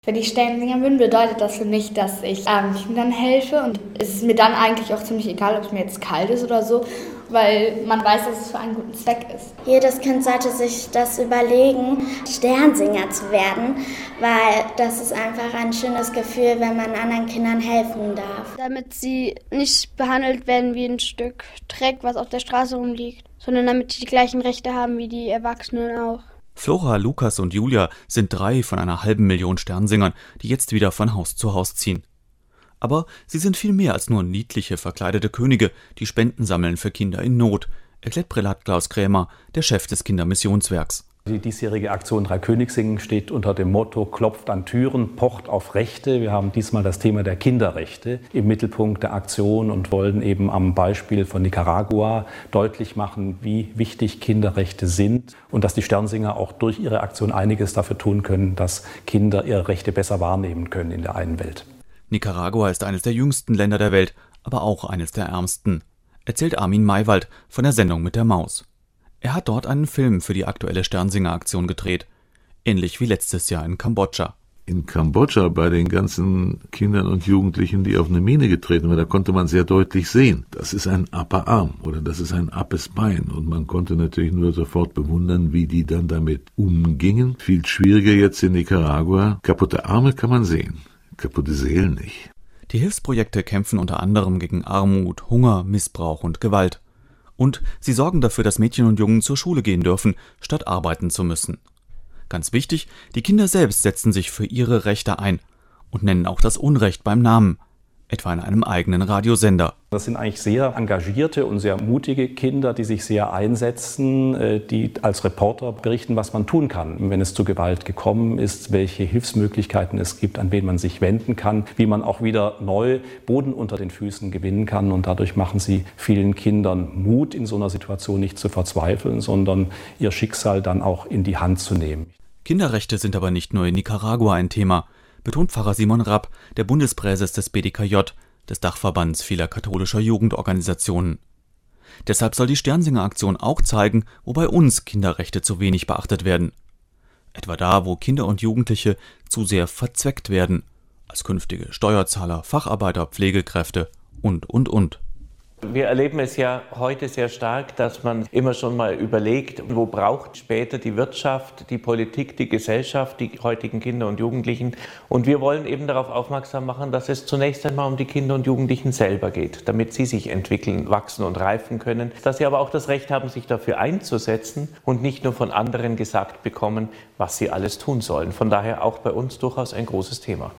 Wenn ich Sternsinger bin, bedeutet das für mich, dass ich Kindern helfe und es ist mir dann eigentlich auch ziemlich egal, ob es mir jetzt kalt ist oder so, weil man weiß, dass es für einen guten Zweck ist. Jedes Kind sollte sich das überlegen, Sternsinger zu werden, weil das ist einfach ein schönes Gefühl, wenn man anderen Kindern helfen darf. Damit sie nicht behandelt werden wie ein Stück Dreck, was auf der Straße rumliegt, sondern damit sie die gleichen Rechte haben wie die Erwachsenen auch. Flora, Lukas und Julia sind 3 von einer halben Million Sternsingern, die jetzt wieder von Haus zu Haus ziehen. Aber sie sind viel mehr als nur niedliche, verkleidete Könige, die Spenden sammeln für Kinder in Not, erklärt Prälat Klaus Krämer, der Chef des Kindermissionswerks. Die diesjährige Aktion Drei Königssingen steht unter dem Motto „Klopft an Türen, pocht auf Rechte". Wir haben diesmal das Thema der Kinderrechte im Mittelpunkt der Aktion und wollen eben am Beispiel von Nicaragua deutlich machen, wie wichtig Kinderrechte sind und dass die Sternsinger auch durch ihre Aktion einiges dafür tun können, dass Kinder ihre Rechte besser wahrnehmen können in der einen Welt. Nicaragua ist eines der jüngsten Länder der Welt, aber auch eines der ärmsten, erzählt Armin Maywald von der Sendung mit der Maus. Er hat dort einen Film für die aktuelle Sternsinger-Aktion gedreht, ähnlich wie letztes Jahr in Kambodscha. In Kambodscha bei den ganzen Kindern und Jugendlichen, die auf eine Mine getreten waren, da konnte man sehr deutlich sehen, das ist ein Upper Arm oder das ist ein Uppes Bein. Und man konnte natürlich nur sofort bewundern, wie die dann damit umgingen. Viel schwieriger jetzt in Nicaragua. Kaputte Arme kann man sehen, kaputte Seelen nicht. Die Hilfsprojekte kämpfen unter anderem gegen Armut, Hunger, Missbrauch und Gewalt. Und sie sorgen dafür, dass Mädchen und Jungen zur Schule gehen dürfen, statt arbeiten zu müssen. Ganz wichtig, die Kinder selbst setzen sich für ihre Rechte ein und nennen auch das Unrecht beim Namen, etwa in einem eigenen Radiosender. Das sind eigentlich sehr engagierte und sehr mutige Kinder, die sich sehr einsetzen, die als Reporter berichten, was man tun kann, wenn es zu Gewalt gekommen ist, welche Hilfsmöglichkeiten es gibt, an wen man sich wenden kann, wie man auch wieder neu Boden unter den Füßen gewinnen kann. Und dadurch machen sie vielen Kindern Mut, in so einer Situation nicht zu verzweifeln, sondern ihr Schicksal dann auch in die Hand zu nehmen. Kinderrechte sind aber nicht nur in Nicaragua ein Thema, betont Pfarrer Simon Rapp, der Bundespräses des BDKJ, des Dachverbands vieler katholischer Jugendorganisationen. Deshalb soll die Sternsinger-Aktion auch zeigen, wo bei uns Kinderrechte zu wenig beachtet werden. Etwa da, wo Kinder und Jugendliche zu sehr verzweckt werden, als künftige Steuerzahler, Facharbeiter, Pflegekräfte und. Wir erleben es ja heute sehr stark, dass man immer schon mal überlegt, wo braucht später die Wirtschaft, die Politik, die Gesellschaft, die heutigen Kinder und Jugendlichen. Und wir wollen eben darauf aufmerksam machen, dass es zunächst einmal um die Kinder und Jugendlichen selber geht, damit sie sich entwickeln, wachsen und reifen können. Dass sie aber auch das Recht haben, sich dafür einzusetzen und nicht nur von anderen gesagt bekommen, was sie alles tun sollen. Von daher auch bei uns durchaus ein großes Thema.